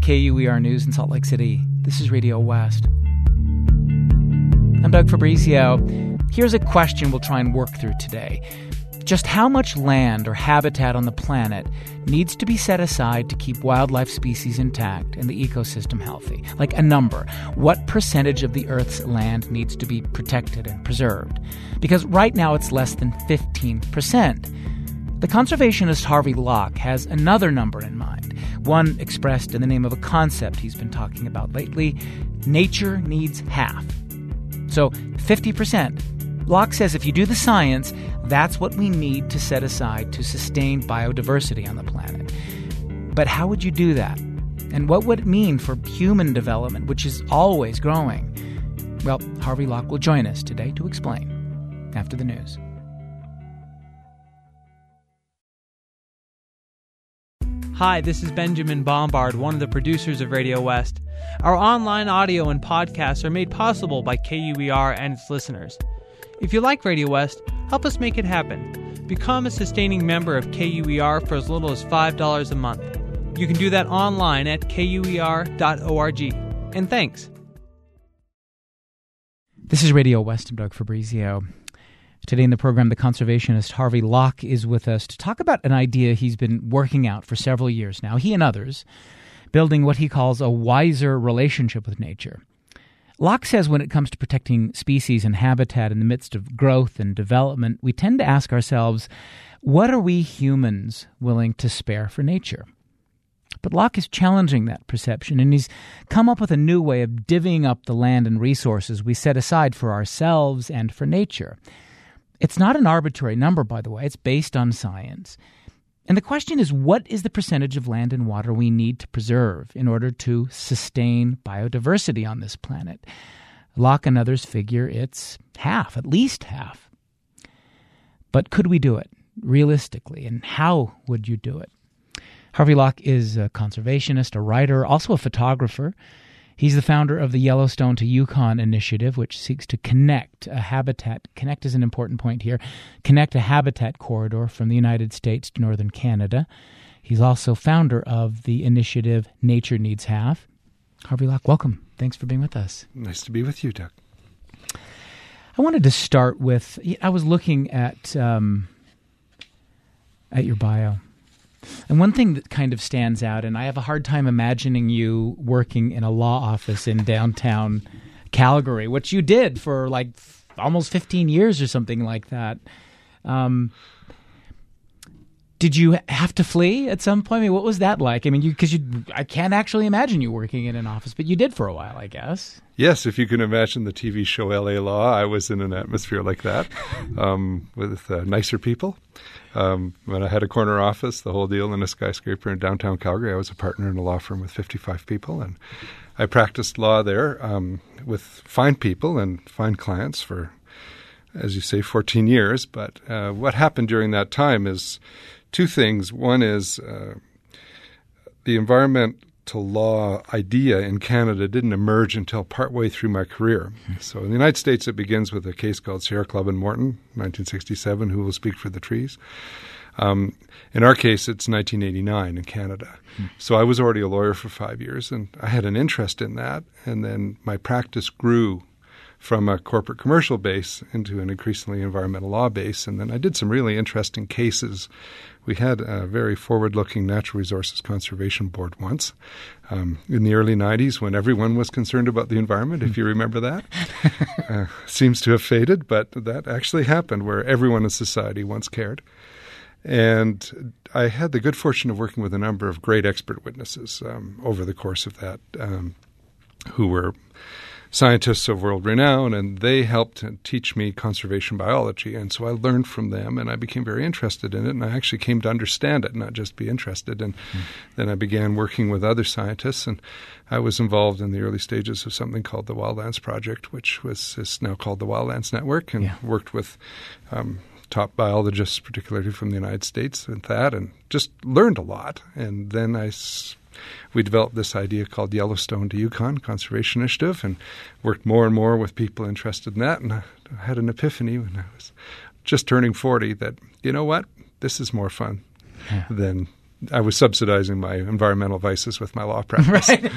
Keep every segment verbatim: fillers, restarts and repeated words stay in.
K U E R News in Salt Lake City. This is Radio West. I'm Doug Fabrizio. Here's a question we'll try and work through today. Just how much land or habitat on the planet needs to be set aside to keep wildlife species intact and the ecosystem healthy? Like a number. What percentage of the Earth's land needs to be protected and preserved? Because right now it's less than fifteen percent. The conservationist Harvey Locke has another number in mind, one expressed in the name of a concept he's been talking about lately. Nature needs half. So fifty percent. Locke says if you do the science, that's what we need to set aside to sustain biodiversity on the planet. But how would you do that? And what would it mean for human development, which is always growing? Well, Harvey Locke will join us today to explain after the news. Hi, this is Benjamin Bombard, one of the producers of Radio West. Our online audio and podcasts are made possible by K U E R and its listeners. If you like Radio West, help us make it happen. Become a sustaining member of K U E R for as little as five dollars a month. You can do that online at K U E R dot org. And thanks. This is Radio West. I'm Doug Fabrizio. Today in the program, the conservationist Harvey Locke is with us to talk about an idea he's been working out for several years now, he and others, building what he calls a wiser relationship with nature. Locke says when it comes to protecting species and habitat in the midst of growth and development, we tend to ask ourselves, what are we humans willing to spare for nature? But Locke is challenging that perception, and he's come up with a new way of divvying up the land and resources we set aside for ourselves and for nature. It's not an arbitrary number, by the way. It's based on science. And the question is, what is the percentage of land and water we need to preserve in order to sustain biodiversity on this planet? Locke and others figure it's half, at least half. But could we do it realistically, and how would you do it? Harvey Locke is a conservationist, a writer, also a photographer. He's the founder of the Yellowstone to Yukon initiative, which seeks to connect a habitat, connect is an important point here, connect a habitat corridor from the United States to northern Canada. He's also founder of the initiative Nature Needs Half. Harvey Locke, welcome. Thanks for being with us. Nice to be with you, Doug. I wanted to start with, I was looking at um, at your bio. And one thing that kind of stands out, and I have a hard time imagining you working in a law office in downtown Calgary, which you did for like f- almost fifteen years or something like that. Um, did you have to flee at some point? I mean, what was that like? I mean, because you, you, I can't actually imagine you working in an office, but you did for a while, I guess. Yes, if you can imagine the T V show L A Law, I was in an atmosphere like that um, with uh, nicer people. Um, when I had a corner office, the whole deal in a skyscraper in downtown Calgary, I was a partner in a law firm with fifty-five people, and I practiced law there um, with fine people and fine clients for, as you say, fourteen years. But uh, what happened during that time is two things. One is uh, the environmental law idea in Canada didn't emerge until partway through my career. So in the United States, it begins with a case called Sierra Club and Morton, nineteen sixty-seven, Who Will Speak for the Trees? Um, in our case, it's nineteen eighty-nine in Canada. Hmm. So I was already a lawyer for five years, and I had an interest in that. And then my practice grew from a corporate commercial base into an increasingly environmental law base. And then I did some really interesting cases. We had a very forward-looking Natural Resources Conservation Board once um, in the early nineties when everyone was concerned about the environment, if you remember that. uh, seems to have faded, but that actually happened where everyone in society once cared. And I had the good fortune of working with a number of great expert witnesses um, over the course of that um, who were scientists of world renown, and they helped teach me conservation biology. And so I learned from them, and I became very interested in it, and I actually came to understand it, not just be interested. And mm. then I began working with other scientists, and I was involved in the early stages of something called the Wildlands Project, which was is now called the Wildlands Network, and yeah. worked with um, top biologists, particularly from the United States, and that, and just learned a lot. And then I s- we developed this idea called Yellowstone to Yukon Conservation Initiative, and worked more and more with people interested in that. And I had an epiphany when I was just turning forty that, you know what, this is more fun yeah. than I was subsidizing my environmental vices with my law practice. Right.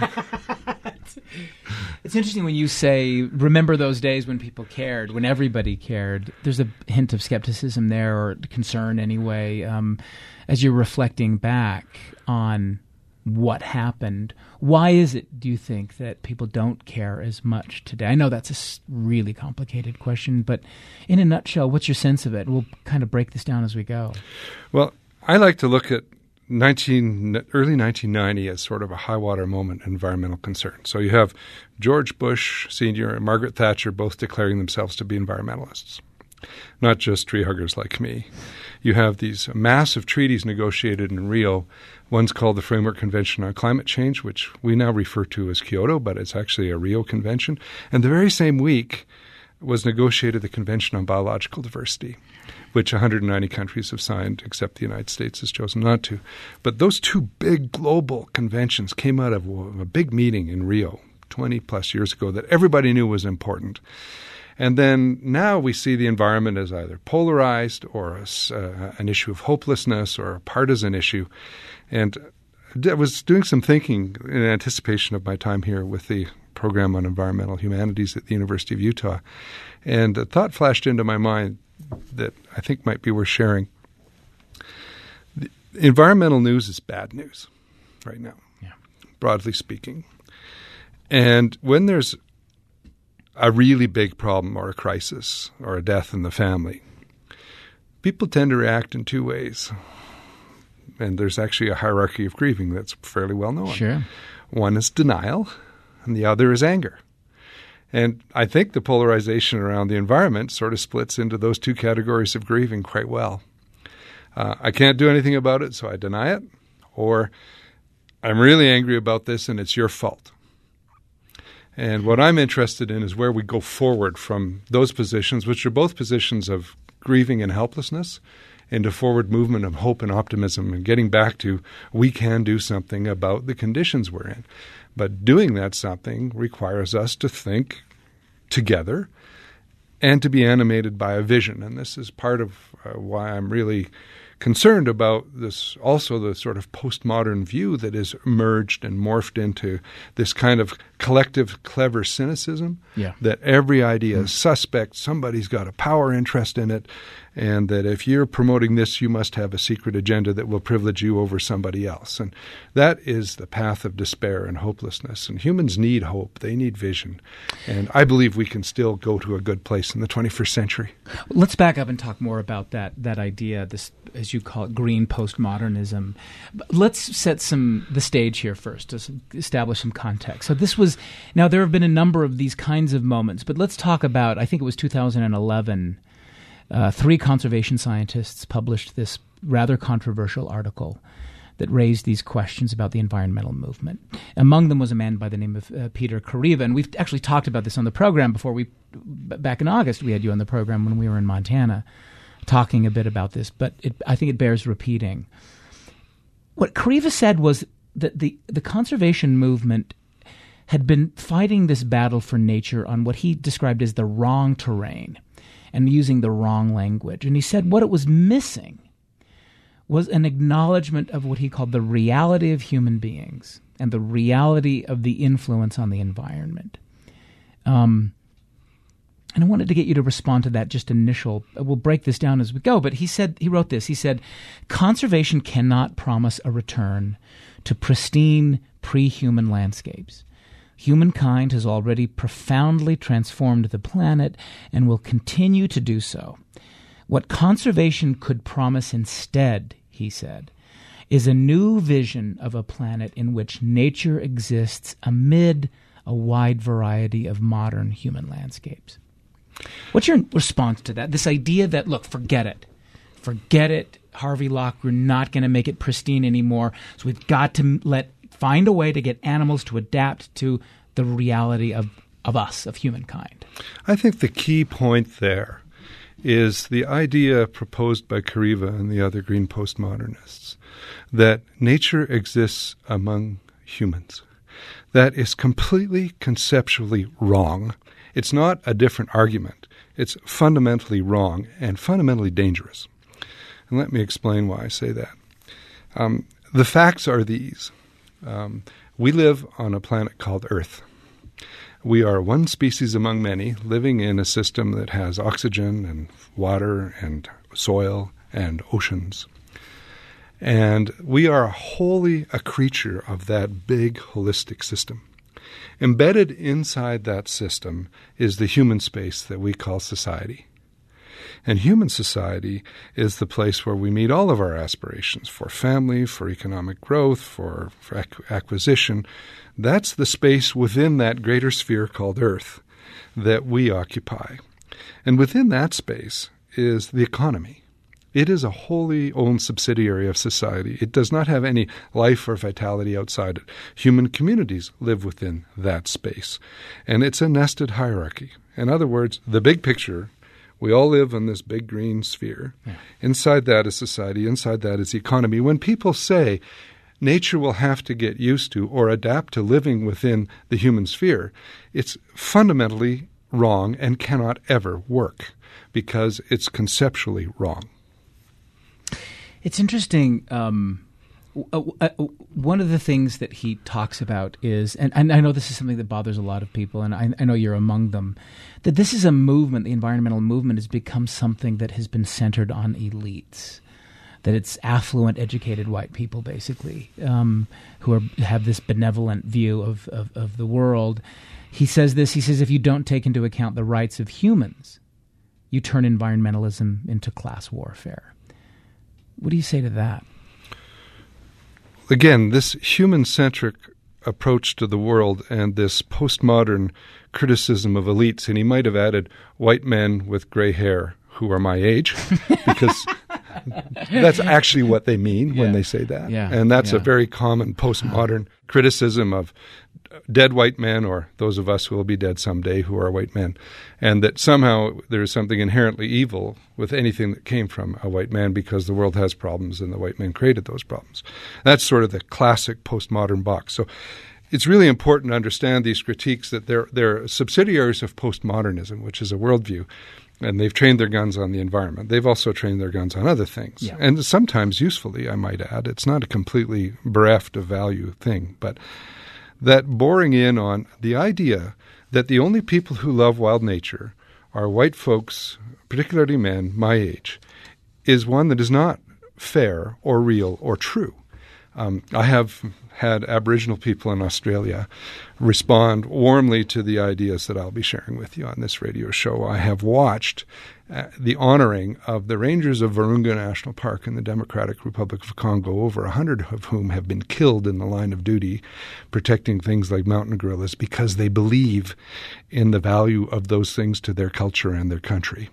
It's interesting when you say, remember those days when people cared, when everybody cared. There's a hint of skepticism there, or concern anyway, um, as you're reflecting back on what happened. Why is it, do you think, that people don't care as much today? I know that's a s- really complicated question, but in a nutshell, what's your sense of it? We'll kind of break this down as we go. Well, I like to look at nineteen, early nineteen ninety as sort of a high-water moment in environmental concern. So you have George Bush Senior and Margaret Thatcher both declaring themselves to be environmentalists, not just tree huggers like me. You have these massive treaties negotiated in Rio. One's called the Framework Convention on Climate Change, which we now refer to as Kyoto, but it's actually a Rio Convention. And the very same week was negotiated the Convention on Biological Diversity, which one hundred ninety countries have signed, except the United States has chosen not to. But those two big global conventions came out of a big meeting in Rio twenty plus years ago that everybody knew was important. And then now we see the environment as either polarized or a, uh, an issue of hopelessness or a partisan issue. And I was doing some thinking in anticipation of my time here with the program on environmental humanities at the University of Utah. And a thought flashed into my mind that I think might be worth sharing. The environmental news is bad news right now, yeah. broadly speaking. And when there's a really big problem or a crisis or a death in the family, people tend to react in two ways. And there's actually a hierarchy of grieving that's fairly well known. Sure. One is denial, and the other is anger. And I think the polarization around the environment sort of splits into those two categories of grieving quite well. Uh, I can't do anything about it, so I deny it, or I'm really angry about this and it's your fault. And what I'm interested in is where we go forward from those positions, which are both positions of grieving and helplessness, into forward movement of hope and optimism and getting back to we can do something about the conditions we're in. But doing that something requires us to think together and to be animated by a vision. And this is part of uh, why I'm really concerned about this, also the sort of postmodern view that is emerged and morphed into this kind of collective clever cynicism, yeah. that every idea mm. is suspect, somebody's got a power interest in it, and that if you're promoting this, you must have a secret agenda that will privilege you over somebody else. And that is the path of despair and hopelessness. And humans need hope. They need vision. And I believe we can still go to a good place in the twenty-first century. Let's back up and talk more about that that idea, this, as you call it, green postmodernism. Let's set some the stage here first to establish some context. So this was, now there have been a number of these kinds of moments, but let's talk about, I think it was two thousand eleven, Uh, three conservation scientists published this rather controversial article that raised these questions about the environmental movement. Among them was a man by the name of uh, Peter Kariva, and we've actually talked about this on the program before. We back in August, we had you on the program when we were in Montana talking a bit about this, but it, I think it bears repeating. What Kariva said was that the, the conservation movement had been fighting this battle for nature on what he described as the wrong terrain, and using the wrong language. And he said what it was missing was an acknowledgement of what he called the reality of human beings and the reality of the influence on the environment. Um, and I wanted to get you to respond to that just initial. We'll break this down as we go, but he said, he wrote this, he said, conservation cannot promise a return to pristine pre-human landscapes. Humankind has already profoundly transformed the planet and will continue to do so. What conservation could promise instead, he said, is a new vision of a planet in which nature exists amid a wide variety of modern human landscapes. What's your response to that? This idea that, look, forget it. Forget it, Harvey Locke, we're not going to make it pristine anymore, so we've got to let find a way to get animals to adapt to the reality of, of us, of humankind. I think the key point there is the idea proposed by Kariva and the other green postmodernists that nature exists among humans. That is completely conceptually wrong. It's not a different argument. It's fundamentally wrong and fundamentally dangerous. And let me explain why I say that. Um, The facts are these. Um, we live on a planet called Earth. We are one species among many living in a system that has oxygen and water and soil and oceans. And we are wholly a creature of that big holistic system. Embedded inside that system is the human space that we call society. And human society is the place where we meet all of our aspirations for family, for economic growth, for, for ac- acquisition. That's the space within that greater sphere called Earth that we occupy. And within that space is the economy. It is a wholly owned subsidiary of society. It does not have any life or vitality outside it. Human communities live within that space. And it's a nested hierarchy. In other words, the big picture, we all live in this big green sphere. Yeah. Inside that is society. Inside that is economy. When people say nature will have to get used to or adapt to living within the human sphere, it's fundamentally wrong and cannot ever work because it's conceptually wrong. It's interesting. Um, uh, uh, one of the things that he talks about is, and, and I know this is something that bothers a lot of people, and I, I know you're among them, that this is a movement, the environmental movement has become something that has been centered on elites, that it's affluent, educated white people, basically, um, who are, have this benevolent view of, of, of the world. He says this, he says, if you don't take into account the rights of humans, you turn environmentalism into class warfare. What do you say to that? Again, this human-centric approach to the world and this postmodern criticism of elites, and he might have added white men with gray hair who are my age, because that's actually what they mean yeah. when they say that. Yeah. And that's yeah. a very common postmodern criticism of dead white men, or those of us who will be dead someday who are white men, and that somehow there is something inherently evil with anything that came from a white man because the world has problems and the white man created those problems. That's sort of the classic postmodern box. So it's really important to understand these critiques, that they're, they're subsidiaries of postmodernism, which is a worldview, and they've trained their guns on the environment. They've also trained their guns on other things, yeah. and sometimes usefully, I might add. It's not a completely bereft of value thing, but that boring in on the idea that the only people who love wild nature are white folks, particularly men, my age, is one that is not fair or real or true. Um, I have had Aboriginal people in Australia respond warmly to the ideas that I'll be sharing with you on this radio show. I have watched uh, the honoring of the rangers of Virunga National Park in the Democratic Republic of Congo, over a hundred of whom have been killed in the line of duty protecting things like mountain gorillas because they believe in the value of those things to their culture and their country.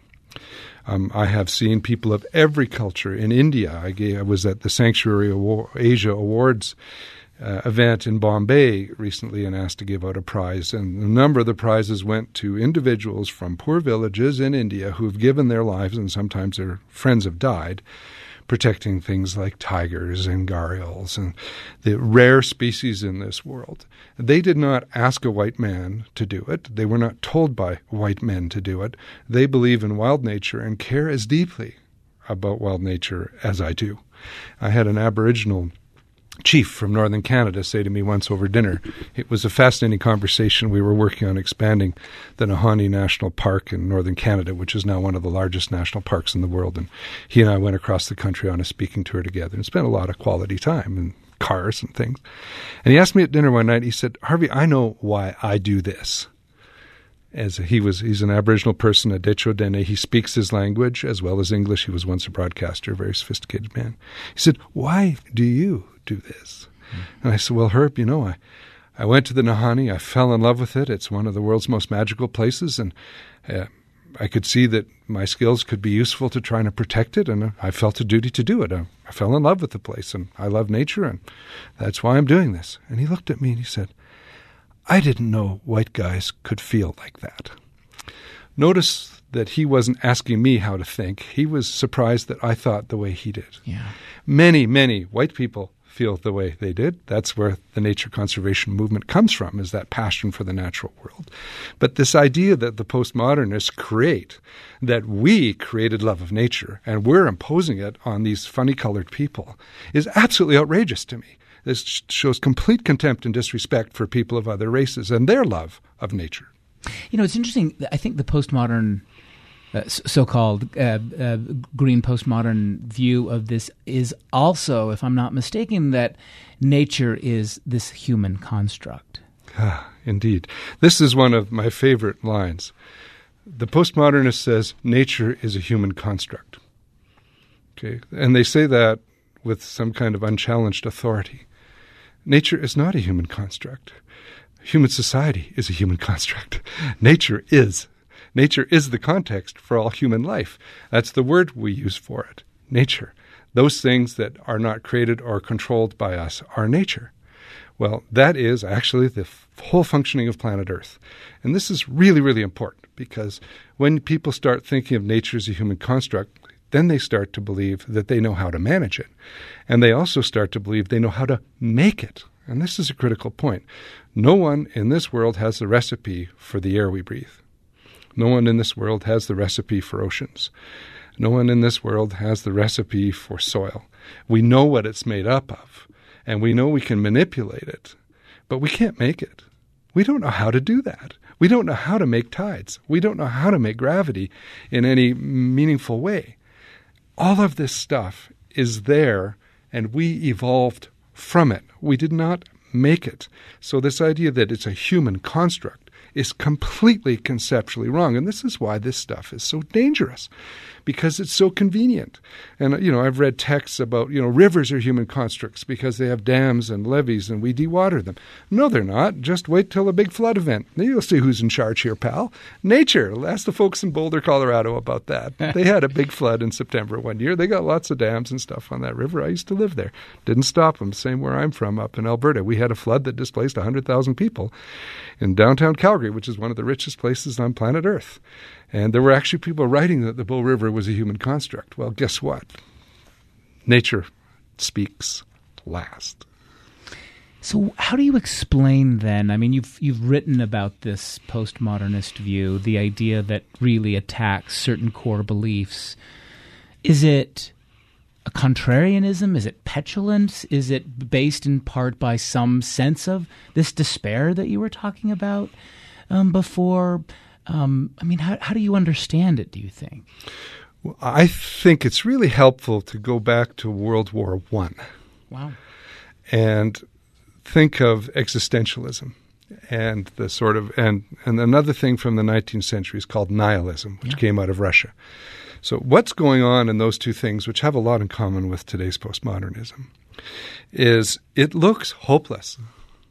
Um, I have seen people of every culture in India. I, gave, I was at the Sanctuary Award, Asia Awards uh, event in Bombay recently and asked to give out a prize. And a number of the prizes went to individuals from poor villages in India who have given their lives, and sometimes their friends have died, protecting things like tigers and gharials and the rare species in this world. They did not ask a white man to do it. They were not told by white men to do it. They believe in wild nature and care as deeply about wild nature as I do. I had an Aboriginal chief from northern Canada say to me once over dinner, it was a fascinating conversation. We were working on expanding the Nahanni National Park in northern Canada, which is now one of the largest national parks in the world. And he and I went across the country on a speaking tour together and spent a lot of quality time in cars and things. And he asked me at dinner one night, he said, Harvey, I know why I do this. As he was, he's an Aboriginal person, a Decho Dene. He speaks his language as well as English. He was once a broadcaster, a very sophisticated man. He said, why do you do this? Mm. And I said, well, Herb, you know, I, I went to the Nahanni. I fell in love with it. It's one of the world's most magical places. And uh, I could see that my skills could be useful to trying to protect it. And I felt a duty to do it. I, I fell in love with the place. And I love nature. And that's why I'm doing this. And he looked at me and he said, I didn't know white guys could feel like that. Notice that he wasn't asking me how to think. He was surprised that I thought the way he did. Yeah. Many, many white people feel the way they did. That's where the nature conservation movement comes from, is that passion for the natural world. But this idea that the postmodernists create, that we created love of nature and we're imposing it on these funny-colored people, is absolutely outrageous to me. This shows complete contempt and disrespect for people of other races and their love of nature. You know, it's interesting. I think the postmodern Uh, so-called uh, uh, green postmodern view of this is also, if I'm not mistaken, that nature is this human construct. Ah, indeed. This is one of my favorite lines. The postmodernist says nature is a human construct. Okay, and they say that with some kind of unchallenged authority. Nature is not a human construct. Human society is a human construct. Nature is. Nature is the context for all human life. That's the word we use for it, nature. Those things that are not created or controlled by us are nature. Well, that is actually the f- whole functioning of planet Earth. And this is really, really important, because when people start thinking of nature as a human construct, then they start to believe that they know how to manage it. And they also start to believe they know how to make it. And this is a critical point. No one in this world has the recipe for the air we breathe. No one in this world has the recipe for oceans. No one in this world has the recipe for soil. We know what it's made up of, and we know we can manipulate it, but we can't make it. We don't know how to do that. We don't know how to make tides. We don't know how to make gravity in any meaningful way. All of this stuff is there, and we evolved from it. We did not make it. So this idea that it's a human construct is completely conceptually wrong. And this is why this stuff is so dangerous, because it's so convenient. And, you know, I've read texts about, you know, rivers are human constructs because they have dams and levees and we dewater them. No, they're not. Just wait till a big flood event. You'll see who's in charge here, pal. Nature. Ask the folks in Boulder, Colorado about that. They had a big flood in September one year. They got lots of dams and stuff on that river. I used to live there. Didn't stop them. Same where I'm from up in Alberta. We had a flood that displaced one hundred thousand people in downtown Calgary, which is one of the richest places on planet Earth. And there were actually people writing that the Bow River was a human construct. Well, guess what? Nature speaks last. So how do you explain then? I mean, you've you've written about this postmodernist view, the idea that really attacks certain core beliefs. Is it a contrarianism? Is it petulance? Is it based in part by some sense of this despair that you were talking about um, before? Um, I mean, how, how do you understand it, do you think? Well, I think it's really helpful to go back to World War One. Wow. And think of existentialism and the sort of, and, and another thing from the nineteenth century is called nihilism, which yeah. came out of Russia. So what's going on in those two things, which have a lot in common with today's postmodernism, is it looks hopeless.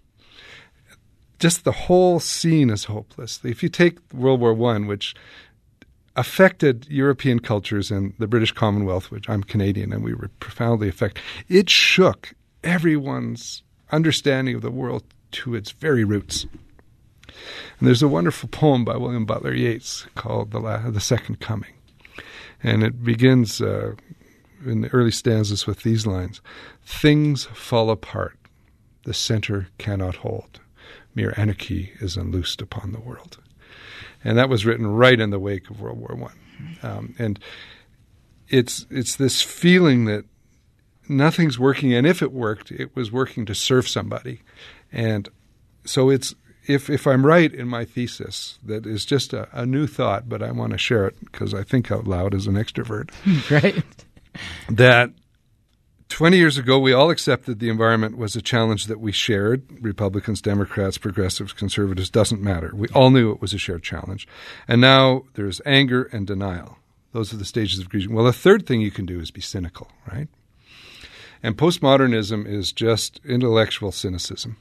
Just the whole scene is hopeless. If you take World War One, which affected European cultures and the British Commonwealth, which I'm Canadian, and we were profoundly affected, it shook everyone's understanding of the world to its very roots. And there's a wonderful poem by William Butler Yeats called The, La- the Second Coming. And it begins uh, in the early stanzas with these lines: "Things fall apart, the center cannot hold. Mere anarchy is unloosed upon the world." And that was written right in the wake of World War One. Um, and it's it's this feeling that nothing's working, and if it worked, it was working to serve somebody. And so it's if if I'm right in my thesis, that is just a, a new thought, but I want to share it because I think out loud as an extrovert. Right. That twenty years ago, we all accepted the environment was a challenge that we shared. Republicans, Democrats, progressives, conservatives, doesn't matter. We all knew it was a shared challenge. And now there's anger and denial. Those are the stages of grief. Well, the third thing you can do is be cynical, right? And postmodernism is just intellectual cynicism.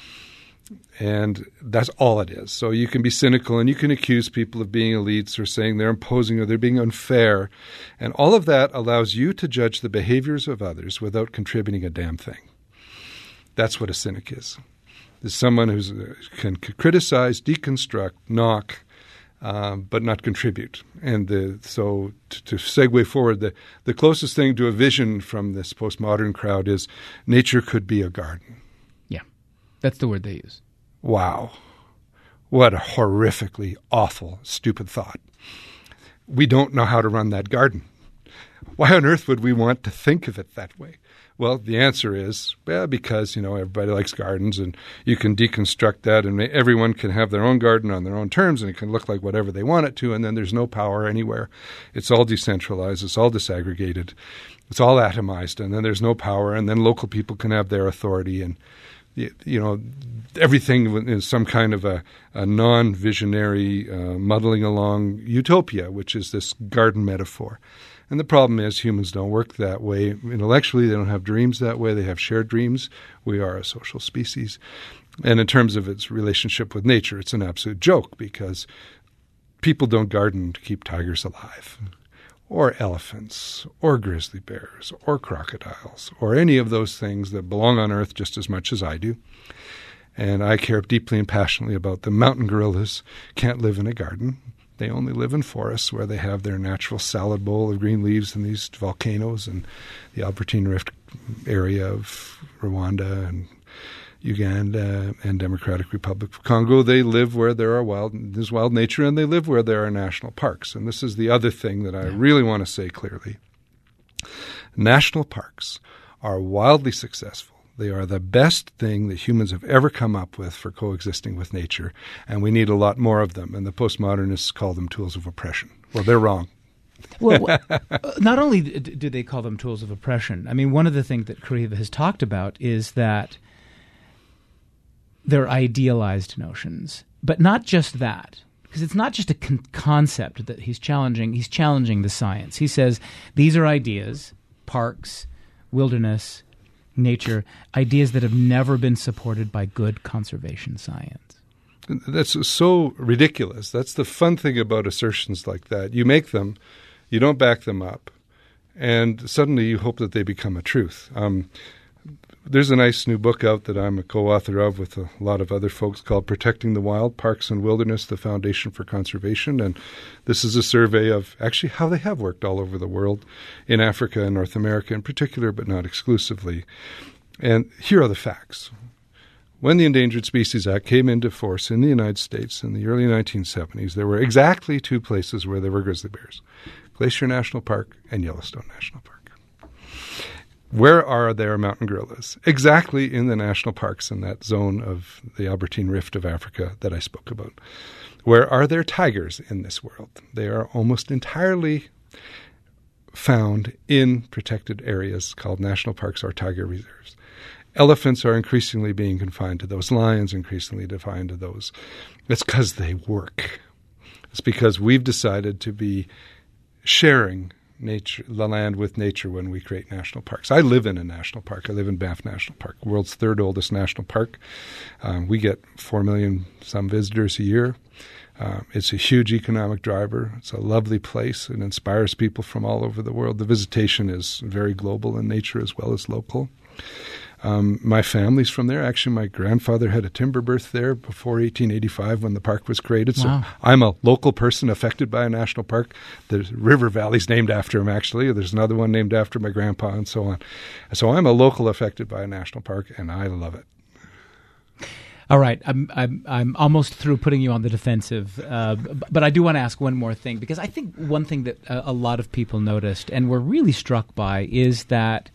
And that's all it is. So you can be cynical and you can accuse people of being elites or saying they're imposing or they're being unfair. And all of that allows you to judge the behaviors of others without contributing a damn thing. That's what a cynic is. Is someone who can criticize, deconstruct, knock, um, but not contribute. And the, so to, to segue forward, the, the closest thing to a vision from this postmodern crowd is nature could be a garden. Yeah, that's the word they use. Wow. What a horrifically awful, stupid thought. We don't know how to run that garden. Why on earth would we want to think of it that way? Well, the answer is, well, because, you know, everybody likes gardens and you can deconstruct that and everyone can have their own garden on their own terms and it can look like whatever they want it to, and then there's no power anywhere. It's all decentralized. It's all disaggregated. It's all atomized, and then there's no power, and then local people can have their authority, and, you know, everything is some kind of a, a non-visionary uh, muddling along utopia, which is this garden metaphor. And the problem is humans don't work that way. Intellectually, they don't have dreams that way. They have shared dreams. We are a social species. And in terms of its relationship with nature, it's an absolute joke because people don't garden to keep tigers alive or elephants or grizzly bears or crocodiles or any of those things that belong on Earth just as much as I do. And I care deeply and passionately about the mountain gorillas can't live in a garden. They only live in forests where they have their natural salad bowl of green leaves and these volcanoes and the Albertine Rift area of Rwanda and Uganda and Democratic Republic of Congo. They live where there are wild, there's wild nature, and they live where there are national parks. And this is the other thing that I yeah. really want to say clearly. National parks are wildly successful. They are the best thing that humans have ever come up with for coexisting with nature, and we need a lot more of them. And the postmodernists call them tools of oppression. Well, they're wrong. Well, not only do they call them tools of oppression, I mean, one of the things that Kariva has talked about is that they're idealized notions, but not just that. Because it's not just a con- concept that he's challenging. He's challenging the science. He says these are ideas, parks, wilderness, nature, ideas that have never been supported by good conservation science. That's so ridiculous. That's the fun thing about assertions like that. You make them, you don't back them up, and suddenly you hope that they become a truth. Um, there's a nice new book out that I'm a co-author of with a lot of other folks called Protecting the Wild, Parks and Wilderness, the Foundation for Conservation. And this is a survey of actually how they have worked all over the world, in Africa and North America in particular, but not exclusively. And here are the facts. When the Endangered Species Act came into force in the United States in the early nineteen seventies, there were exactly two places where there were grizzly bears, Glacier National Park and Yellowstone National Park. Where are there mountain gorillas? Exactly in the national parks in that zone of the Albertine Rift of Africa that I spoke about. Where are there tigers in this world? They are almost entirely found in protected areas called national parks or tiger reserves. Elephants are increasingly being confined to those. Lions increasingly confined to those. It's because they work. It's because we've decided to be sharing nature, the land with nature when we create national parks. I live in a national park. I live in Banff National Park, world's third oldest national park. Um, we get four million some visitors a year. Uh, it's a huge economic driver. It's a lovely place. It inspires people from all over the world. The visitation is very global in nature as well as local. Um, my family's from there. Actually, my grandfather had a timber birth there before eighteen eighty-five when the park was created. So wow. I'm a local person affected by a national park. The River Valley's named after him, actually. There's another one named after my grandpa and so on. So I'm a local affected by a national park, and I love it. All right, I'm I'm I'm almost through putting you on the defensive, uh, but I do want to ask one more thing, because I think one thing that a, a lot of people noticed and were really struck by is that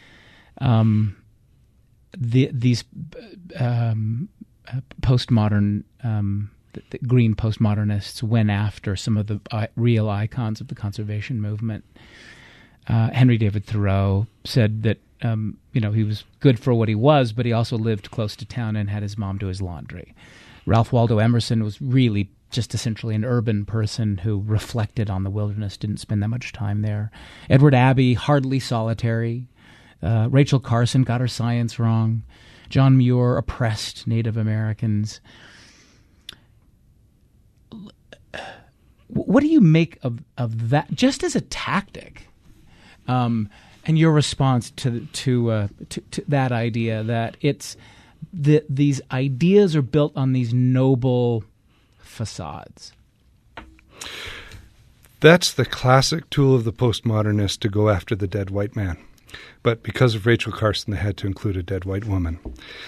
um, the, these um, postmodern, um, the, the green postmodernists went after some of the uh, real icons of the conservation movement. Uh, Henry David Thoreau said that Um, you know, he was good for what he was, but he also lived close to town and had his mom do his laundry. Ralph Waldo Emerson was really just essentially an urban person who reflected on the wilderness, didn't spend that much time there. Edward Abbey, hardly solitary. Uh, Rachel Carson got her science wrong. John Muir oppressed Native Americans. What do you make of, of that, just as a tactic? Um And your response to to, uh, to to that idea that it's that these ideas are built on these noble facades. That's the classic tool of the postmodernist to go after the dead white man. But because of Rachel Carson, they had to include a dead white woman.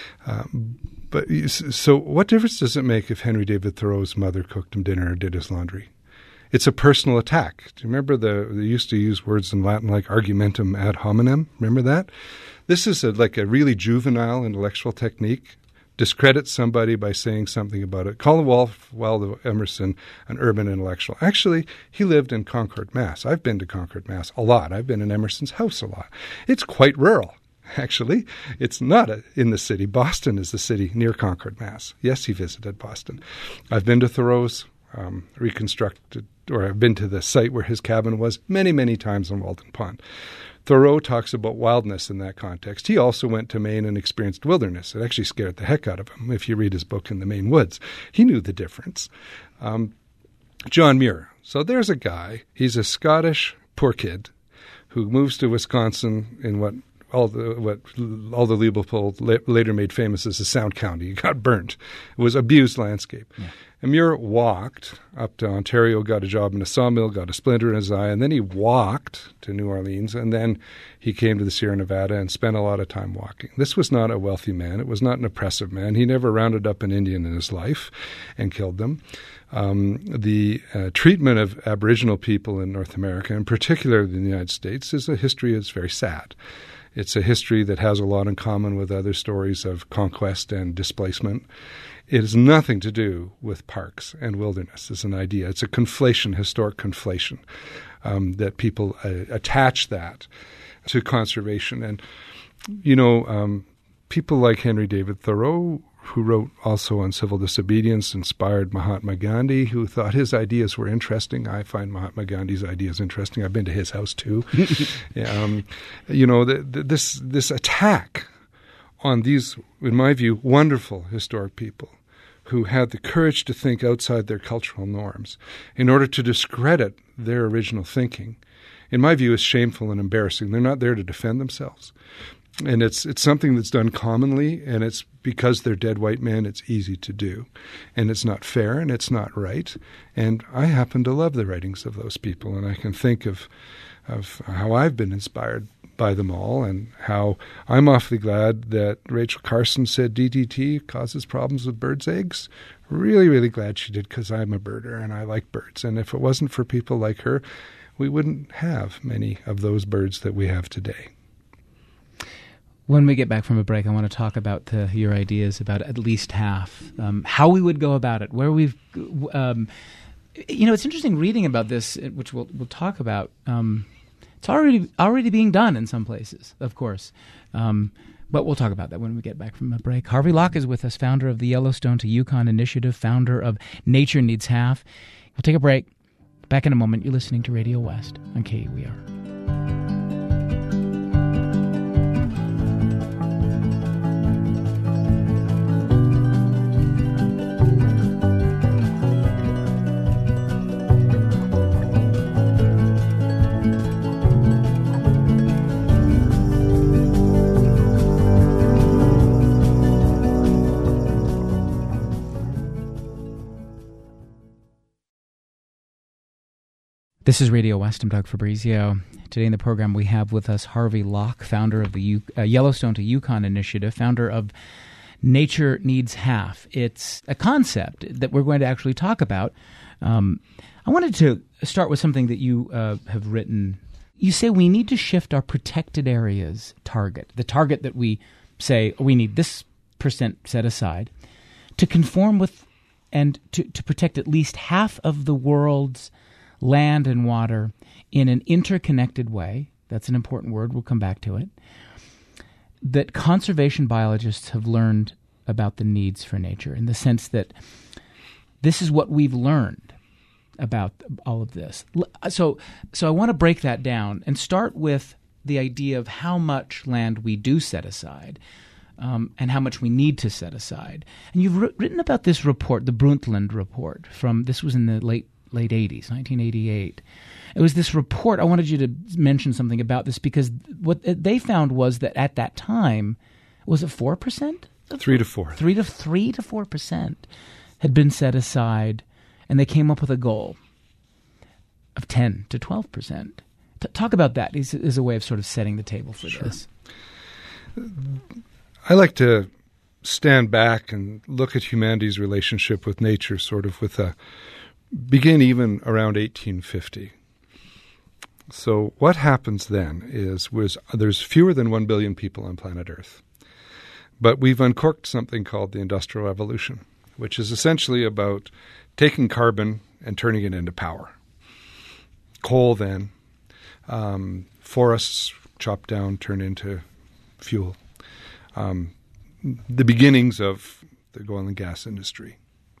Um, but so what difference does it make if Henry David Thoreau's mother cooked him dinner or did his laundry? It's a personal attack. Do you remember the they used to use words in Latin like argumentum ad hominem? Remember that? This is a, like a really juvenile intellectual technique. Discredit somebody by saying something about it. Call Waldo Emerson an urban intellectual. Actually, he lived in Concord, Mass. I've been to Concord, Mass. a lot. I've been in Emerson's house a lot. It's quite rural, actually. It's not a, in the city. Boston is the city near Concord, Mass. Yes, he visited Boston. I've been to Thoreau's um, reconstructed, or I've been to the site where his cabin was many, many times on Walden Pond. Thoreau talks about wildness in that context. He also went to Maine and experienced wilderness. It actually scared the heck out of him if you read his book In the Maine Woods. He knew the difference. Um, John Muir. So there's a guy. He's a Scottish poor kid who moves to Wisconsin in what all the what all the Leopold later made famous as the Sound County. He got burnt. It was abused landscape. Yeah. And Muir walked up to Ontario, got a job in a sawmill, got a splinter in his eye, and then he walked to New Orleans, and then he came to the Sierra Nevada and spent a lot of time walking. This was not a wealthy man. It was not an oppressive man. He never rounded up an Indian in his life and killed them. Um, the uh, treatment of Aboriginal people in North America, and particularly in the United States, is a history that's very sad. It's a history that has a lot in common with other stories of conquest and displacement. It has nothing to do with parks and wilderness as an idea. It's a conflation, historic conflation, um, that people uh, attach that to conservation. And, you know, um, people like Henry David Thoreau, who wrote also on civil disobedience, inspired Mahatma Gandhi, who thought his ideas were interesting. I find Mahatma Gandhi's ideas interesting. I've been to his house too. um, you know, the, the, this this attack on these, in my view, wonderful historic people who had the courage to think outside their cultural norms in order to discredit their original thinking, in my view, is shameful and embarrassing. They're not there to defend themselves. And it's it's something that's done commonly, and it's because they're dead white men, it's easy to do. And it's not fair, and it's not right. And I happen to love the writings of those people, and I can think of of how I've been inspired by them all, and how I'm awfully glad that Rachel Carson said D D T causes problems with birds' eggs. Really, really glad she did, because I'm a birder, and I like birds. And if it wasn't for people like her, we wouldn't have many of those birds that we have today. When we get back from a break, I want to talk about the, your ideas about at least half, um, how we would go about it, where we've, um, you know, it's interesting reading about this, which we'll we'll talk about. Um, it's already already being done in some places, of course, um, but we'll talk about that when we get back from a break. Harvey Locke is with us, founder of the Yellowstone to Yukon Initiative, founder of Nature Needs Half. We'll take a break. Back in a moment. You're listening to Radio West on K U E R. This is Radio West. I'm Doug Fabrizio. Today in the program we have with us Harvey Locke, founder of the U- uh, Yellowstone to Yukon Initiative, founder of Nature Needs Half. It's a concept that we're going to actually talk about. Um, I wanted to start with something that you uh, have written. You say we need to shift our protected areas target, the target that we say we need this percent set aside, to conform with and to, to protect at least half of the world's land and water in an interconnected way. That's an important word. We'll come back to it. That conservation biologists have learned about the needs for nature, in the sense that this is what we've learned about all of this. So, so I want to break that down and start with the idea of how much land we do set aside, um, and how much we need to set aside. And you've ri- written about this report, the Brundtland report, from, this was in the late late eighties, nineteen eighty-eight. It was this report. I wanted you to mention something about this, because what they found was that at that time, was it four percent? Three to four. Three to three to four percent had been set aside, and they came up with a goal. of ten to twelve percent. T- talk about that as, as a way of sort of setting the table for Sure. this. I like to stand back and look at humanity's relationship with nature sort of with a begin even around eighteen fifty. So what happens then is was there's fewer than one billion people on planet Earth. But we've uncorked something called the Industrial Revolution, which is essentially about taking carbon and turning it into power. Coal then, um, forests chopped down, turned into fuel. Um, the beginnings of the oil and gas industry.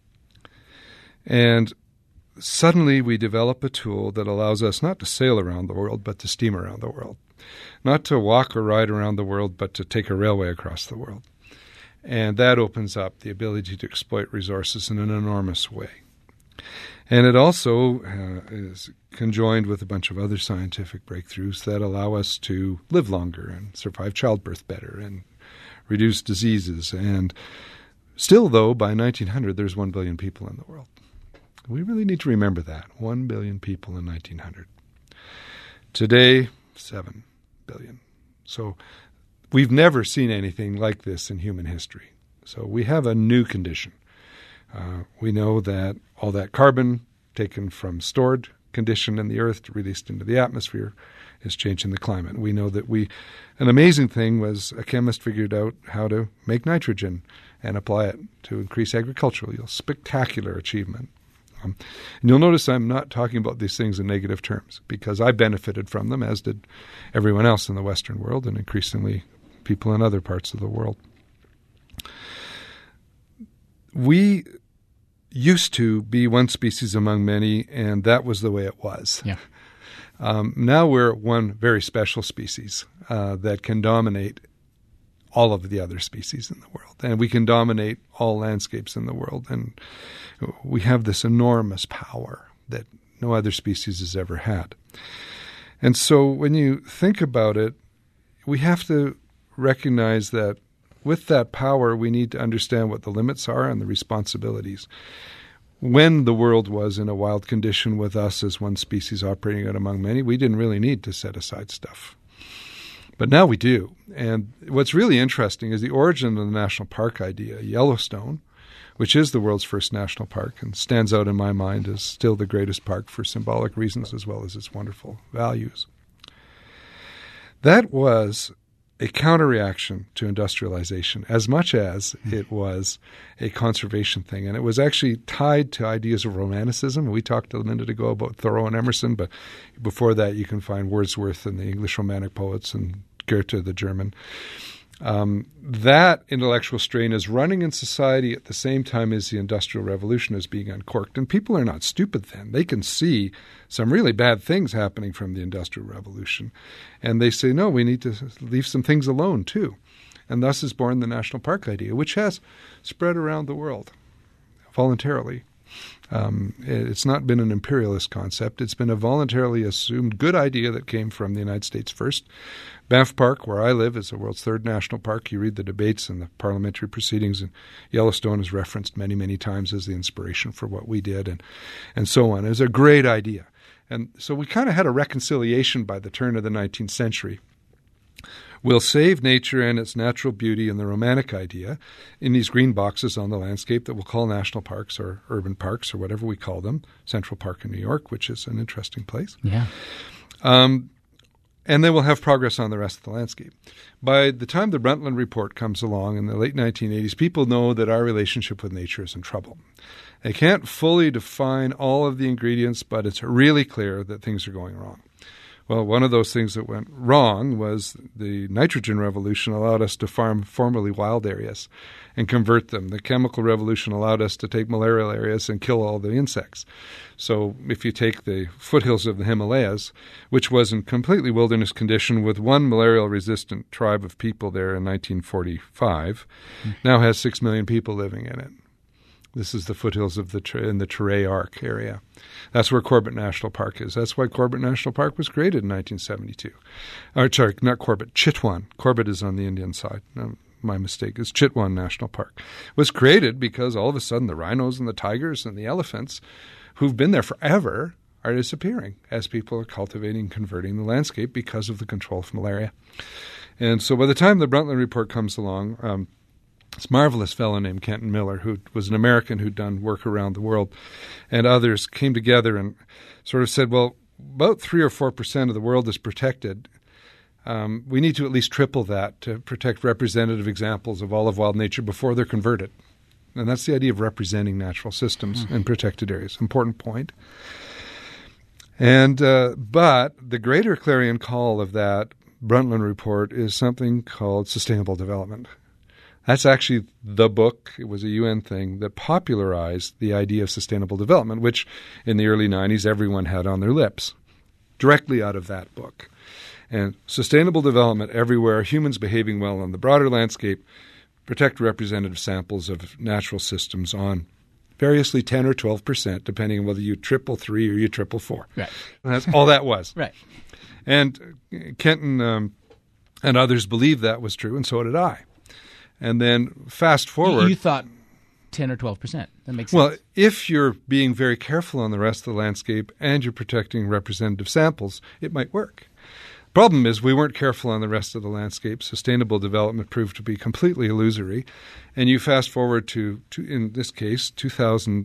And suddenly we develop a tool that allows us not to sail around the world, but to steam around the world. Not to walk or ride around the world, but to take a railway across the world. And that opens up the ability to exploit resources in an enormous way. And it also uh, is conjoined with a bunch of other scientific breakthroughs that allow us to live longer and survive childbirth better and reduce diseases. And still, though, by nineteen hundred, there's one billion people in the world. We really need to remember that. one billion people in nineteen hundred. Today, seven billion. So we've never seen anything like this in human history. So we have a new condition. Uh, we know that all that carbon taken from stored condition in the earth released into the atmosphere is changing the climate. We know that we, an amazing thing was a chemist figured out how to make nitrogen and apply it to increase agricultural yield. Spectacular achievement. Um, and you'll notice I'm not talking about these things in negative terms because I benefited from them, as did everyone else in the Western world and increasingly people in other parts of the world. We used to be one species among many, and that was the way it was. Yeah. Um, now we're one very special species uh, that can dominate all of the other species in the world, and we can dominate all landscapes in the world, and we have this enormous power that no other species has ever had. And so when you think about it, we have to recognize that with that power, we need to understand what the limits are and the responsibilities. When the world was in a wild condition with us as one species operating out among many, we didn't really need to set aside stuff. But now we do. And what's really interesting is the origin of the national park idea. Yellowstone, which is the world's first national park and stands out in my mind as still the greatest park for symbolic reasons as well as its wonderful values. That was a counter-reaction to industrialization as much as it was a conservation thing. And it was actually tied to ideas of romanticism. We talked a minute ago about Thoreau and Emerson, but before that you can find Wordsworth and the English Romantic poets and Goethe, the German. Um, that intellectual strain is running in society at the same time as the Industrial Revolution is being uncorked. And people are not stupid then. They can see some really bad things happening from the Industrial Revolution. And they say, no, we need to leave some things alone too. And thus is born the national park idea, which has spread around the world voluntarily. Um, it's not been an imperialist concept. It's been a voluntarily assumed good idea that came from the United States first. Banff Park, where I live, is the world's third national park. You read the debates and the parliamentary proceedings, and Yellowstone is referenced many, many times as the inspiration for what we did, and, and so on. It was a great idea. And so we kind of had a reconciliation by the turn of the nineteenth century. We'll save nature and its natural beauty and the romantic idea in these green boxes on the landscape that we'll call national parks or urban parks or whatever we call them. Central Park in New York, which is an interesting place. Yeah. Um, and then we'll have progress on the rest of the landscape. By the time the Brundtland Report comes along in the late nineteen eighties, people know that our relationship with nature is in trouble. They can't fully define all of the ingredients, but it's really clear that things are going wrong. Well, one of those things that went wrong was the nitrogen revolution allowed us to farm formerly wild areas and convert them. The chemical revolution allowed us to take malarial areas and kill all the insects. So if you take the foothills of the Himalayas, which was in completely wilderness condition with one malarial-resistant tribe of people there in nineteen forty-five, mm. now has six million people living in it. This is the foothills of the in the Terai Arc area. That's where Corbett National Park is. That's why Corbett National Park was created in nineteen seventy-two. Or, sorry, not Corbett, Chitwan. Corbett is on the Indian side. No, my mistake. It's Chitwan National Park. It was created because all of a sudden the rhinos and the tigers and the elephants, who've been there forever, are disappearing as people are cultivating and converting the landscape because of the control from malaria. And so by the time the Brundtland Report comes along, um, this marvelous fellow named Kenton Miller, who was an American who'd done work around the world, and others came together and sort of said, well, about three or four percent of the world is protected. Um, we need to at least triple that to protect representative examples of all of wild nature before they're converted. And that's the idea of representing natural systems mm-hmm. in protected areas. Important point. And uh, but the greater clarion call of that Brundtland Report is something called sustainable development. That's actually the book, it was a U N thing, that popularized the idea of sustainable development, which in the early nineties everyone had on their lips, directly out of that book. And sustainable development everywhere, humans behaving well on the broader landscape, protect representative samples of natural systems on variously ten or twelve percent, depending on whether you triple three or you triple four. Right. And that's all that was. Right. And Kenton um, and others believed that was true, and so did I. And then fast forward. You, you thought ten or twelve percent. That makes sense. Well, if you're being very careful on the rest of the landscape and you're protecting representative samples, it might work. Problem is we weren't careful on the rest of the landscape. Sustainable development proved to be completely illusory. And you fast forward to, to in this case, two thousand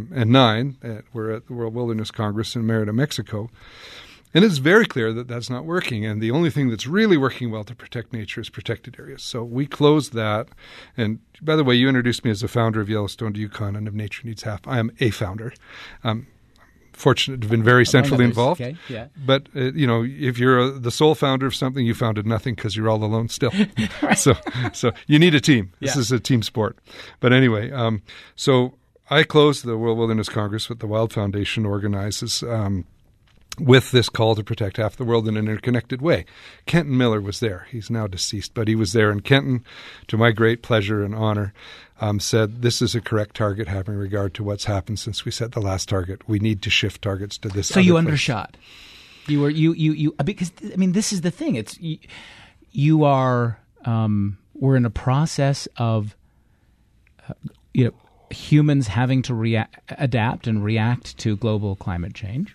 nine, at, we're at the World Wilderness Congress in Merida, Mexico. And it's very clear that that's not working. And the only thing that's really working well to protect nature is protected areas. So we closed that. And by the way, you introduced me as the founder of Yellowstone to Yukon and of Nature Needs Half. I am a founder. Um, fortunate to have been very centrally involved. Okay, yeah. But, uh, you know, if you're uh, the sole founder of something, you founded nothing because you're all alone still. Right. So so you need a team. This yeah. is a team sport. But anyway, um, so I closed the World Wilderness Congress, what the Wild Foundation organizes, um, with this call to protect half the world in an interconnected way. Kenton Miller was there. He's now deceased, but he was there. And Kenton, to my great pleasure and honor, um, said this is a correct target having regard to what's happened since we set the last target. We need to shift targets to this. So you place. undershot. You were you you you because I mean this is the thing. It's you, you are um, we're in a process of uh, you know humans having to react, adapt and react to global climate change.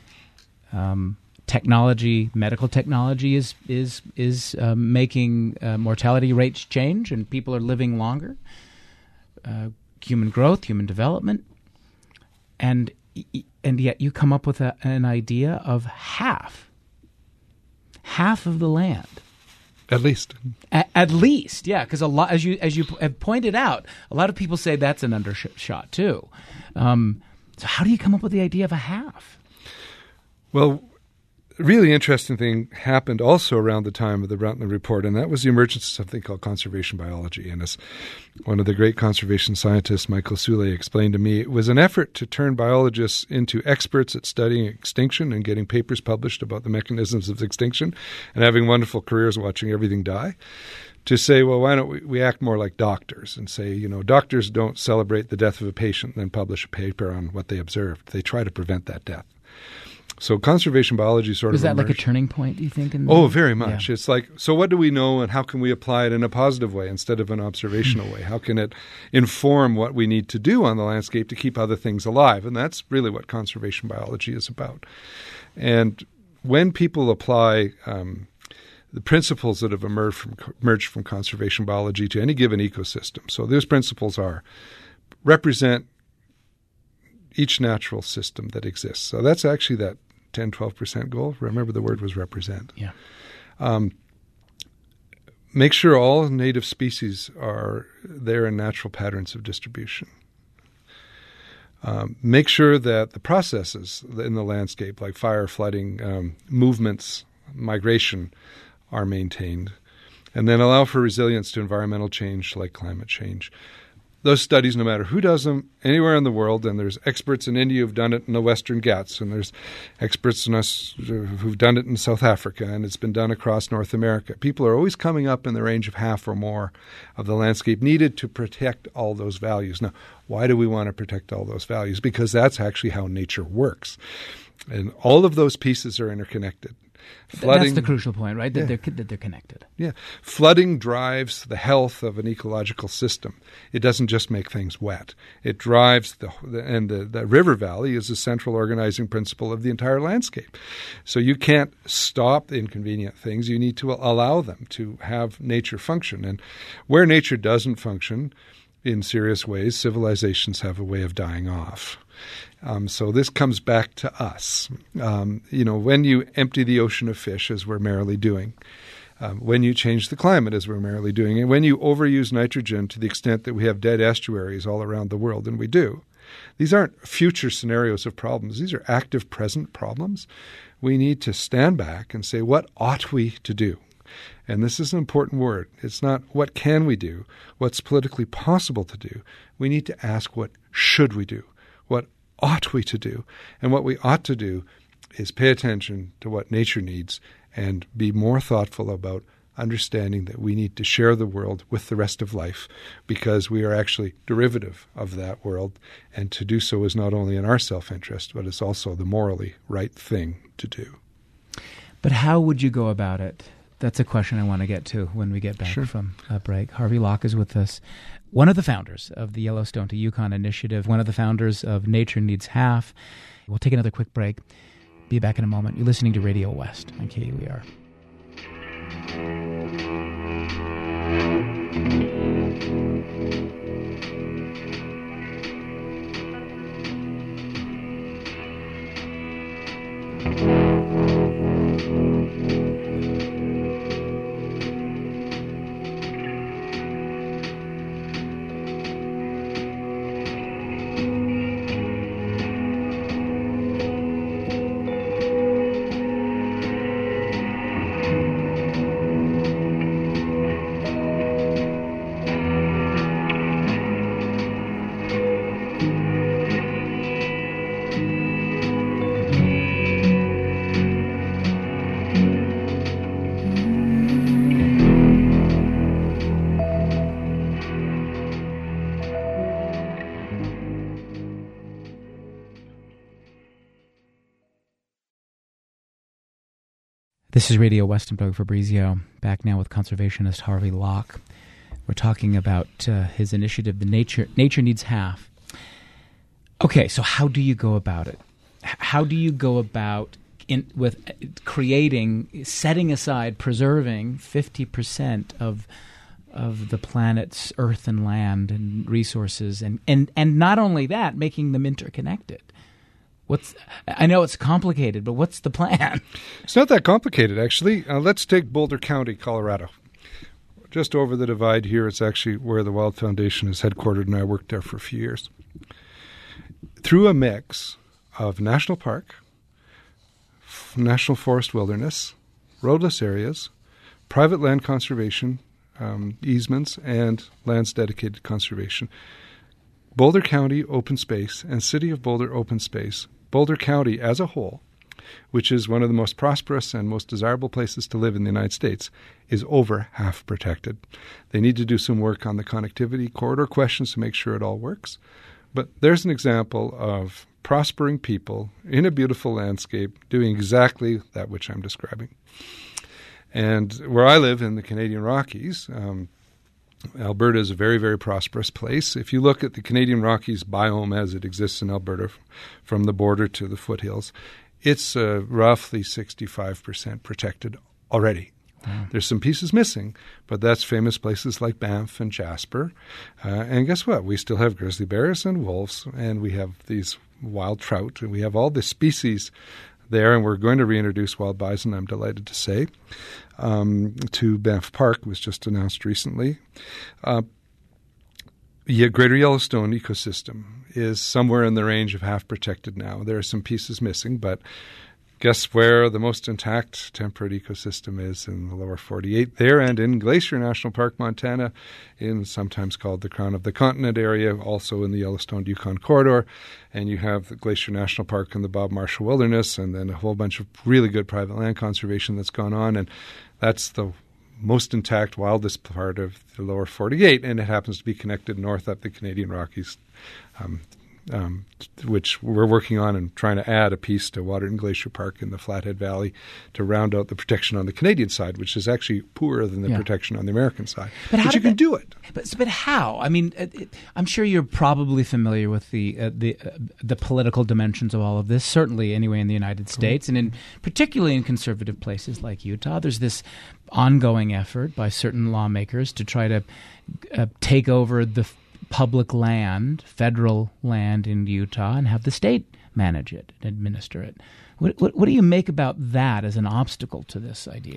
Um, technology, medical technology is is is uh, making uh, mortality rates change, and people are living longer. Uh, human growth, human development, and and yet you come up with a, an idea of half, half of the land, at least, at, at least, yeah. Because a lot, as you as you have pointed out, a lot of people say that's an undershot too. Um, so how do you come up with the idea of a half? Well, a really interesting thing happened also around the time of the Brundtland Report, and that was the emergence of something called conservation biology. And as one of the great conservation scientists, Michael Soule, explained to me, it was an effort to turn biologists into experts at studying extinction and getting papers published about the mechanisms of extinction and having wonderful careers watching everything die, to say, well, why don't we, we act more like doctors and say, you know, doctors don't celebrate the death of a patient and then publish a paper on what they observed. They try to prevent that death. So conservation biology sort was of Was that emerged. like a turning point, do you think? In the, oh, very much. Yeah. It's like, so what do we know and how can we apply it in a positive way instead of an observational way? How can it inform what we need to do on the landscape to keep other things alive? And that's really what conservation biology is about. And when people apply um, the principles that have emerged from, emerged from conservation biology to any given ecosystem, so those principles are represent each natural system that exists. So that's actually that ten, twelve percent goal. Remember, the word was represent. Yeah. Um, make sure all native species are there in natural patterns of distribution. Um, make sure that the processes in the landscape, like fire, flooding, um, movements, migration, are maintained. And then allow for resilience to environmental change like climate change. Those studies, no matter who does them, anywhere in the world, and there's experts in India who've done it in the Western Ghats, and there's experts in us who've done it in South Africa, and it's been done across North America. People are always coming up in the range of half or more of the landscape needed to protect all those values. Now, why do we want to protect all those values? Because that's actually how nature works. And all of those pieces are interconnected. Flooding, that's the crucial point, right? That, yeah. they're, that they're connected. Yeah. Flooding drives the health of an ecological system. It doesn't just make things wet. It drives the, the and the, the river valley is the central organizing principle of the entire landscape. So you can't stop the inconvenient things. You need to allow them to have nature function. And where nature doesn't function in serious ways, civilizations have a way of dying off. Um, so this comes back to us. Um, you know, when you empty the ocean of fish, as we're merrily doing, um, when you change the climate, as we're merrily doing, and when you overuse nitrogen to the extent that we have dead estuaries all around the world, and we do, these aren't future scenarios of problems. These are active present problems. We need to stand back and say, what ought we to do? And this is an important word. It's not what can we do, what's politically possible to do. We need to ask, what should we do? What ought we to do? And what we ought to do is pay attention to what nature needs and be more thoughtful about understanding that we need to share the world with the rest of life because we are actually derivative of that world. And to do so is not only in our self-interest, but it's also the morally right thing to do. But how would you go about it? That's a question I want to get to when we get back sure. from a break. Harvey Locke is with us, one of the founders of the Yellowstone to Yukon Initiative, one of the founders of Nature Needs Half. We'll take another quick break. Be back in a moment. You're listening to Radio West on K U E R. This is Radio West and Doug Fabrizio, back now with conservationist Harvey Locke. We're talking about uh, his initiative, the Nature Nature Needs Half. Okay, so how do you go about it? How do you go about in, with creating, setting aside, preserving fifty percent of of the planet's earth and land and resources, and, and, and not only that, making them interconnected? What's, I know it's complicated, but what's the plan? It's not that complicated, actually. Uh, let's take Boulder County, Colorado. Just over the divide here, it's actually where the Wild Foundation is headquartered, and I worked there for a few years. Through a mix of national park, f- national forest wilderness, roadless areas, private land conservation, um, easements, and lands dedicated conservation, Boulder County Open Space and City of Boulder Open Space, Boulder County as a whole, which is one of the most prosperous and most desirable places to live in the United States, is over half protected. They need to do some work on the connectivity corridor questions to make sure it all works. But there's an example of prospering people in a beautiful landscape doing exactly that which I'm describing. And where I live in the Canadian Rockies, um, Alberta is a very, very prosperous place. If you look at the Canadian Rockies biome as it exists in Alberta, from the border to the foothills, it's uh, roughly sixty-five percent protected already. Wow. There's some pieces missing, but that's famous places like Banff and Jasper. Uh, and guess what? We still have grizzly bears and wolves, and we have these wild trout, and we have all the species there, and we're going to reintroduce wild bison, I'm delighted to say, um, to Banff Park, was just announced recently. Uh, yeah, Greater Yellowstone ecosystem is somewhere in the range of half protected now. There are some pieces missing, but guess where the most intact temperate ecosystem is? In the lower forty-eight there, and in Glacier National Park, Montana, in sometimes called the Crown of the Continent area, also in the Yellowstone Yukon corridor. And you have the Glacier National Park and the Bob Marshall Wilderness, and then a whole bunch of really good private land conservation that's gone on. And that's the most intact, wildest part of the lower forty-eight, and it happens to be connected north up the Canadian Rockies. Um, um, which we're working on and trying to add a piece to Waterton Glacier Park in the Flathead Valley to round out the protection on the Canadian side, which is actually poorer than the yeah. protection on the American side. But, how but you can that, do it. But, but how? I mean, it, it, I'm sure you're probably familiar with the uh, the uh, the political dimensions of all of this, certainly anyway in the United States, mm-hmm. and in particularly in conservative places like Utah. There's this ongoing effort by certain lawmakers to try to uh, take over the public land, federal land in Utah, and have the state manage it and administer it. What, what, what do you make about that as an obstacle to this idea?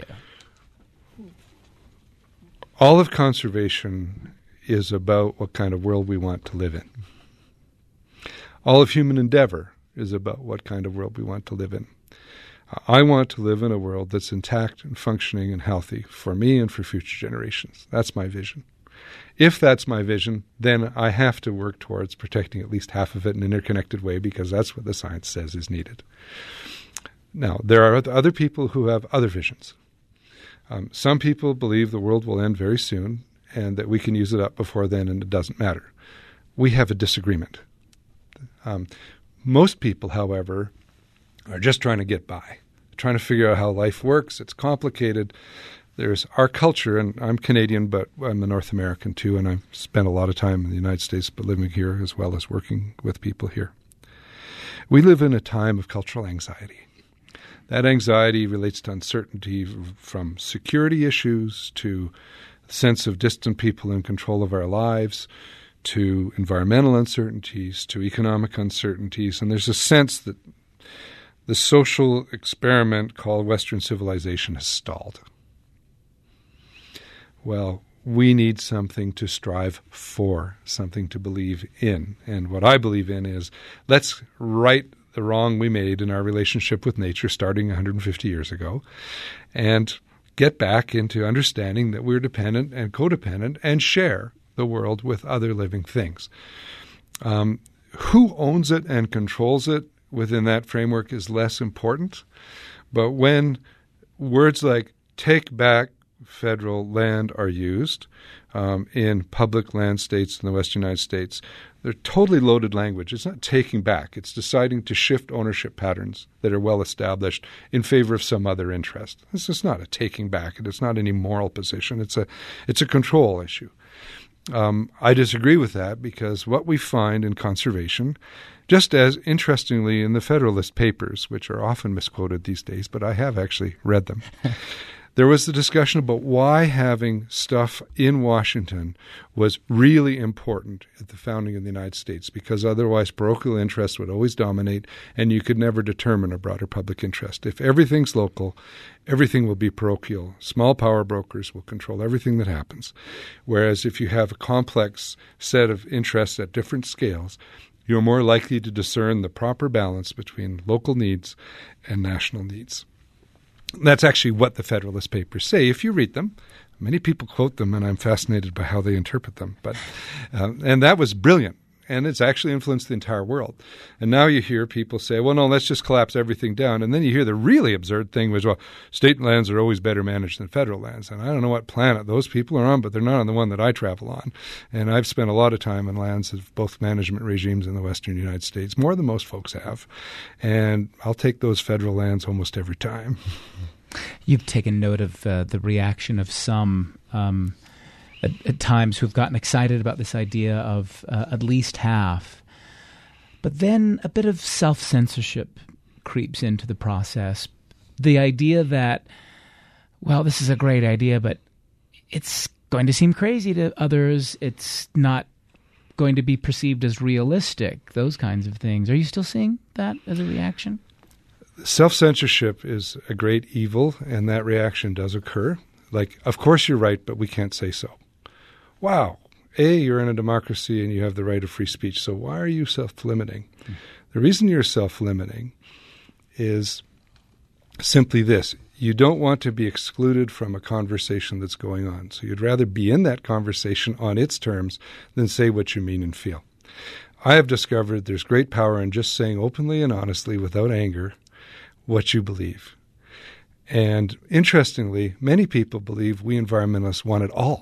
All of conservation is about what kind of world we want to live in. All of human endeavor is about what kind of world we want to live in. I want to live in a world that's intact and functioning and healthy for me and for future generations. That's my vision. If that's my vision, then I have to work towards protecting at least half of it in an interconnected way because that's what the science says is needed. Now, there are other people who have other visions. Um, some people believe the world will end very soon and that we can use it up before then and it doesn't matter. We have a disagreement. Um, most people, however, are just trying to get by, trying to figure out how life works. It's complicated. There's our culture, and I'm Canadian, but I'm a North American too, and I've spent a lot of time in the United States, but living here as well as working with people here. We live in a time of cultural anxiety. That anxiety relates to uncertainty from security issues to the sense of distant people in control of our lives, to environmental uncertainties, to economic uncertainties, and there's a sense that the social experiment called Western civilization has stalled. Well, we need something to strive for, something to believe in. And what I believe in is let's right the wrong we made in our relationship with nature starting one hundred fifty years ago and get back into understanding that we're dependent and codependent and share the world with other living things. Um, who owns it and controls it within that framework is less important. But when words like take back federal land are used um, in public land states in the Western United States, they're totally loaded language. It's not taking back. It's deciding to shift ownership patterns that are well established in favor of some other interest. This is not a taking back. It's not any moral position. It's a it's a control issue. Um, I disagree with that because what we find in conservation, just as interestingly in the Federalist Papers, which are often misquoted these days, but I have actually read them, there was the discussion about why having stuff in Washington was really important at the founding of the United States, because otherwise parochial interest would always dominate and you could never determine a broader public interest. If everything's local, everything will be parochial. Small power brokers will control everything that happens. Whereas if you have a complex set of interests at different scales, you're more likely to discern the proper balance between local needs and national needs. That's actually what the Federalist Papers say. If you read them, many people quote them, and I'm fascinated by how they interpret them. But uh, and that was brilliant, and it's actually influenced the entire world. And now you hear people say, well, no, let's just collapse everything down. And then you hear the really absurd thing was, well, state lands are always better managed than federal lands. And I don't know what planet those people are on, but they're not on the one that I travel on. And I've spent a lot of time in lands of both management regimes in the Western United States, more than most folks have. And I'll take those federal lands almost every time. You've taken note of uh, the reaction of some um, at, at times who've gotten excited about this idea of uh, at least half. But then a bit of self-censorship creeps into the process. The idea that, well, this is a great idea, but it's going to seem crazy to others. It's not going to be perceived as realistic, those kinds of things. Are you still seeing that as a reaction? Self-censorship is a great evil, and that reaction does occur. Like, of course you're right, but we can't say so. Wow. A, you're in a democracy and you have the right of free speech, so why are you self-limiting? Mm. The reason you're self-limiting is simply this. You don't want to be excluded from a conversation that's going on, so you'd rather be in that conversation on its terms than say what you mean and feel. I have discovered there's great power in just saying openly and honestly without anger what you believe. And interestingly, many people believe we environmentalists want it all.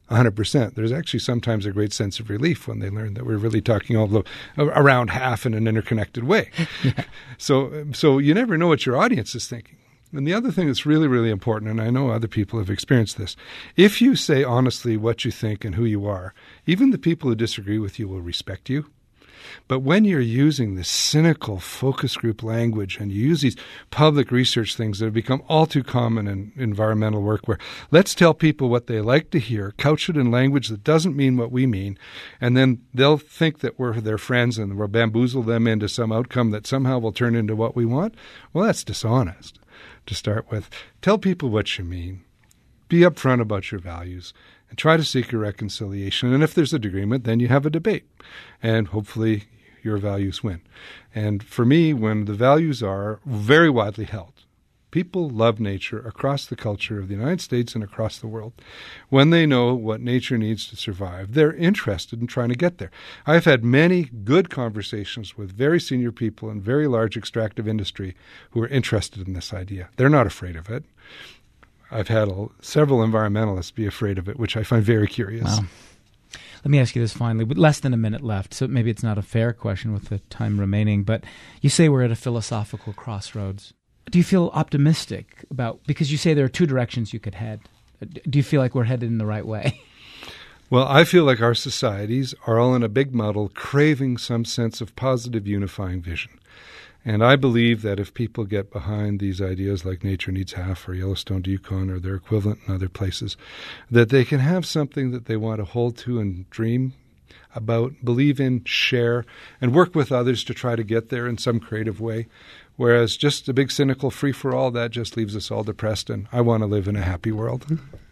one hundred percent. There's actually sometimes a great sense of relief when they learn that we're really talking all the, around half in an interconnected way. Yeah. So, so you never know what your audience is thinking. And the other thing that's really, really important, and I know other people have experienced this, if you say honestly what you think and who you are, even the people who disagree with you will respect you. But when you're using this cynical focus group language and you use these public research things that have become all too common in environmental work where let's tell people what they like to hear, couch it in language that doesn't mean what we mean, and then they'll think that we're their friends and we'll bamboozle them into some outcome that somehow will turn into what we want, well, that's dishonest to start with. Tell people what you mean. Be upfront about your values. And try to seek a reconciliation. And if there's a disagreement, then you have a debate. And hopefully your values win. And for me, when the values are very widely held, people love nature across the culture of the United States and across the world. When they know what nature needs to survive, they're interested in trying to get there. I've had many good conversations with very senior people in very large extractive industry who are interested in this idea. They're not afraid of it. I've had a, several environmentalists be afraid of it, which I find very curious. Wow. Let me ask you this finally, with less than a minute left, so maybe it's not a fair question with the time remaining, but you say we're at a philosophical crossroads. Do you feel optimistic about, because you say there are two directions you could head, do you feel like we're headed in the right way? Well, I feel like our societies are all in a big muddle, craving some sense of positive unifying vision. And I believe that if people get behind these ideas like Nature Needs Half or Yellowstone to Yukon or their equivalent in other places, that they can have something that they want to hold to and dream about, believe in, share, and work with others to try to get there in some creative way. Whereas just a big cynical free-for-all, that just leaves us all depressed, and I want to live in a happy world.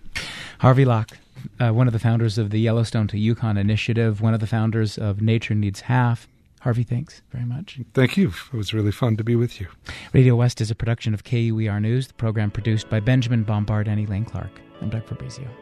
Harvey Locke, uh, one of the founders of the Yellowstone to Yukon initiative, one of the founders of Nature Needs Half. Harvey, thanks very much. Thank you. It was really fun to be with you. Radio West is a production of K U E R News, the program produced by Benjamin Bombard and Elaine Clark. I'm Doug Fabrizio.